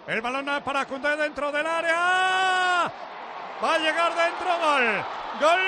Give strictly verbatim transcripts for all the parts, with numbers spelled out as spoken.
El balón para Koundé dentro del área. Va a llegar dentro, gol. Gol.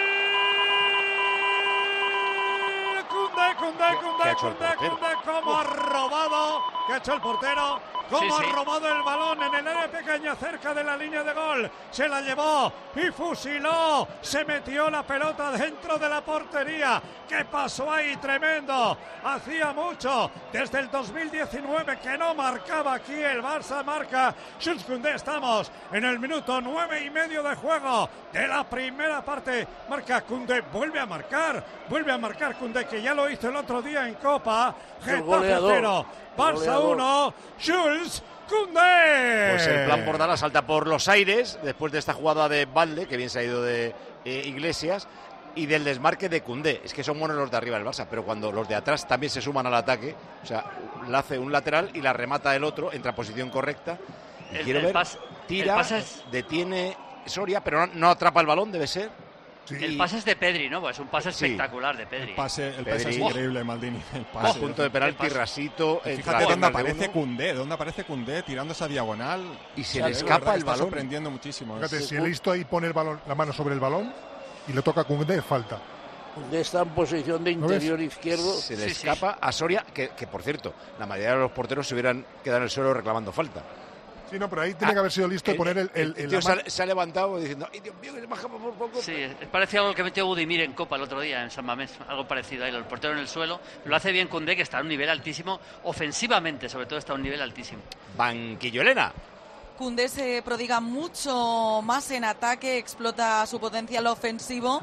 Koundé, Koundé, Koundé, Koundé, Koundé. Cómo ha robado. ¿Qué ha hecho el portero? Cómo sí, sí. ha robado el balón en el área pequeña cerca de la línea de gol. Se la llevó y fusiló. Se metió la pelota dentro de la portería. ¿Qué pasó ahí? Tremendo. Hacía mucho, desde el dos mil diecinueve, que no marcaba aquí el Barça. Marca Jules Koundé. Estamos en el minuto nueve y medio de juego de la primera parte. Marca Koundé. Vuelve a marcar. Vuelve a marcar Koundé, que ya lo hizo el otro día en Copa. Getafe cero. Barça uno, Jules Koundé. Pues el plan Bordalás salta por los aires después de esta jugada de Valde, que bien se ha ido de eh, Iglesias, y del desmarque de Koundé. Es que son buenos los de arriba del Barça, pero cuando los de atrás también se suman al ataque, o sea, la hace un lateral y la remata el otro, entra a posición correcta. Y el, quiero el ver, pas, tira, es... detiene Soria, pero no, no atrapa el balón, debe ser. Sí. El pase es de Pedri, ¿no? Pues un pase sí. espectacular de Pedri. El pase, el Pedri. pase es increíble, Maldini. El pase. Oh, punto de penalti, Rasito. Fíjate dónde aparece Koundé, dónde aparece Koundé tirando esa diagonal. Y se le escapa el está balón. sorprendiendo muchísimo. Fíjate, si el listo ahí pone el balón, la mano sobre el balón y le toca a Koundé, falta. Koundé está en posición de interior ¿No izquierdo. Se le sí, escapa sí. a Soria, que, que por cierto, la mayoría de los porteros se hubieran quedado en el suelo reclamando falta. Sí, no, pero ahí tiene ah, que haber sido listo el, de poner el... el, el, el tío se, man... ha, se ha levantado diciendo, ¡ay, Dios mío, que se bajaba por poco! Sí, parece algo que metió Budimir en Copa el otro día en San Mamés, algo parecido ahí, el portero en el suelo. Lo hace bien Koundé, que está a un nivel altísimo, ofensivamente sobre todo está a un nivel altísimo. Banquillo Elena. Koundé se prodiga mucho más en ataque, explota su potencial ofensivo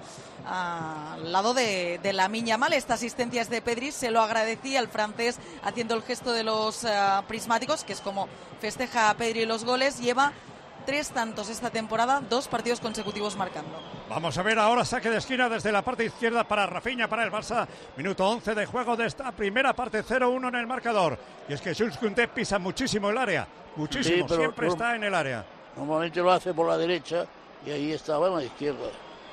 al lado de, de Lamine Yamal. Esta asistencia es de Pedri, se lo agradecía el francés haciendo el gesto de los uh, prismáticos, que es como festeja a Pedri los goles. Lleva tres tantos esta temporada, dos partidos consecutivos marcando. Vamos a ver ahora saque de esquina desde la parte izquierda para Rafinha, para el Barça. Minuto once de juego de esta primera parte, cero uno en el marcador. Y es que Jules Koundé pisa muchísimo el área, muchísimo, sí, siempre no, está en el área. Normalmente lo hace por la derecha y ahí estaba en la izquierda.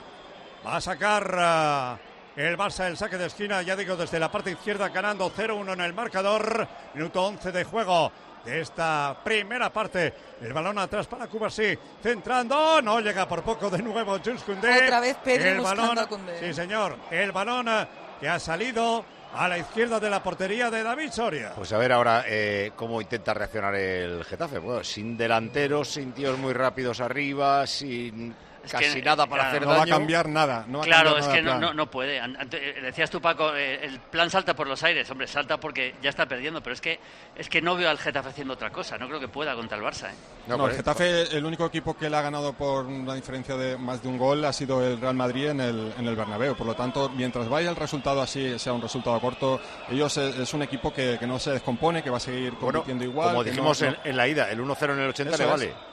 Va a sacar uh, el Barça el saque de esquina, ya digo, desde la parte izquierda, ganando cero uno en el marcador. Minuto once de juego de esta primera parte. El balón atrás para Cubarsí, centrando, no llega por poco de nuevo Jules Koundé. Otra vez Pedri el buscando balón, a Koundé. Sí, señor, el balón que ha salido a la izquierda de la portería de David Soria. Pues a ver ahora eh, cómo intenta reaccionar el Getafe. Bueno, sin delanteros, sin tíos muy rápidos arriba, sin... Es casi que, nada para claro, hacer no daño. va a cambiar nada. No va claro, a cambiar es nada que no, plan. no, no puede. Ante, decías tú, Paco, eh, el plan salta por los aires. Hombre, salta porque ya está perdiendo, pero es que es que no veo al Getafe haciendo otra cosa. No creo que pueda contra el Barça. ¿eh? No, no el Getafe, el único equipo que le ha ganado por una diferencia de más de un gol ha sido el Real Madrid en el, en el Bernabéu. Por lo tanto, mientras vaya el resultado así, sea un resultado corto, ellos es, es un equipo que, que no se descompone, que va a seguir compitiendo bueno, igual. Como dijimos no, en, no. en la ida, el uno cero en el ochenta Eso le es. vale.